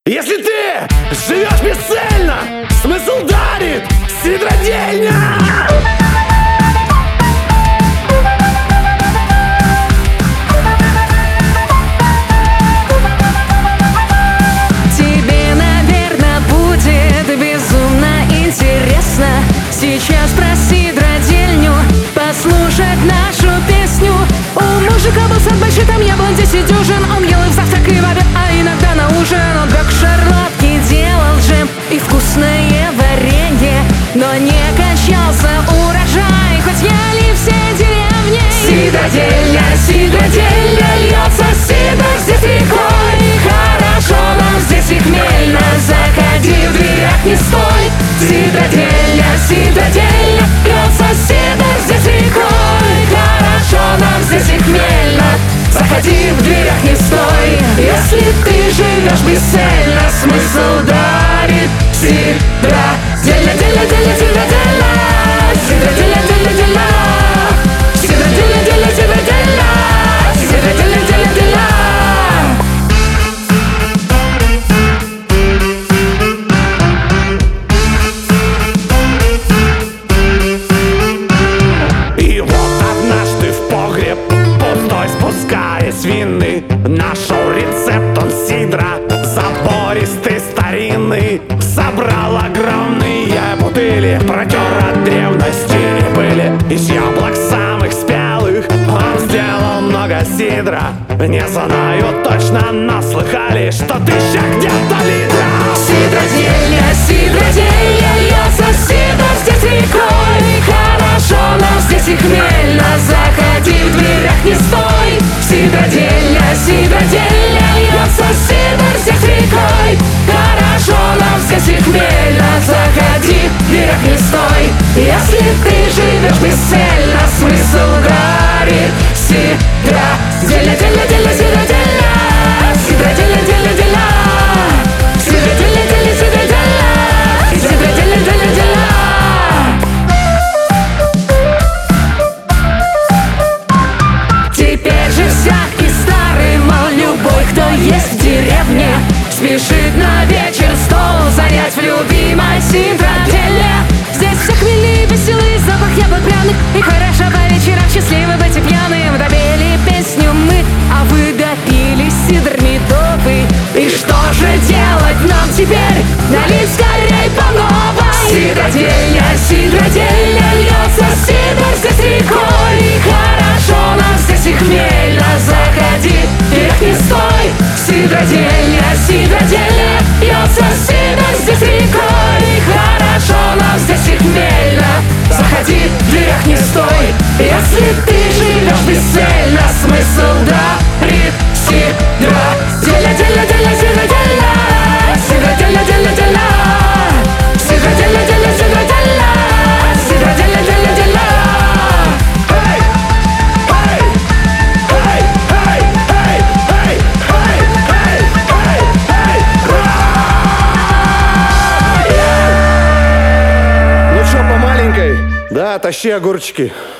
Если ты живешь бесцельно, смысл дарит сидродельня. Тебе, наверное, будет безумно интересно сейчас про сидродельню послушать нашу песню. У мужика был сад большой, там яблонь 10 дюжин. Он ел и в завтрак, и в обед, а иногда на ужин. Он пек шарлотки, делал джем и вкусное варенье, но не кончался урожай, хоть ели все деревни. Сидродельня, сидродельня, льется сидр здесь рекой. Хорошо нам здесь и хмельно, заходи, в дверях не стой. Сидродельня, сидродельня, льется сидр здесь рекой. Хорошо нам здесь и хмельно, заходи, в дверях не стой. Если ты живешь бесцельно, смысл дарит сидродельня, дельня, дельня, сидродельня, сидродельня, дельня, дельня, сидродельня, дельня, сидродельня, сидродельня, дельня, дельня. И вот однажды в погреб пустой спускаясь винный, нашел рецепт он сидра забористый, старинный. Собрал огромные бутыли, протер от древности не были. Из яблок самых спелых он сделал много сидра. Не знаю точно, но слыхали, что 1000 где-то литров. Сидродельня, сидродельня, льется сидр здесь рекой. Хорошо нам здесь и хмельно, заходи, в дверях не стой. Сидродельня, сидродельня, льется сидр здесь рекой. Хорошо нам здесь и хмельно, заходи, в дверях не стой. Если ты живешь бесцельно, смысл дарит сидродельня, дельня, дельня, сидродельня, сидродельня, дельня, дельня, сидродельня, дельня, сидродельня, сидродельня, дельня, дельня. Теперь же всякий старый, мол, любой, кто есть в деревне, спешит на вечер стол занять в любимой сидродельне. Здесь все хмельные, веселые, запах яблок пряных, и хорошо по вечерам счастливы быть и пьяным. Допели песню мы, а вы допили сидр медовый. И что же делать нам теперь? Налить скорей по новой. Сидродельня, сидродельня, льется сидр здесь рекой. Хорошо нам здесь и хмельно, заходи, вверх не стой. Сидродельня, сидродельня, льется сидр здесь рекой. Хорошо нам здесь и хмельно, заходи, вверх не стой. Если ты живешь бесцельно, смысл дарит сидродельня, дельня, дельня, сидродельня, сидродельня, дельня, дельня, сидродельня, дельня, сидродельня, сидродельня, дельня, дельня. Ну чё, по маленькой? Да, тащи огурчики.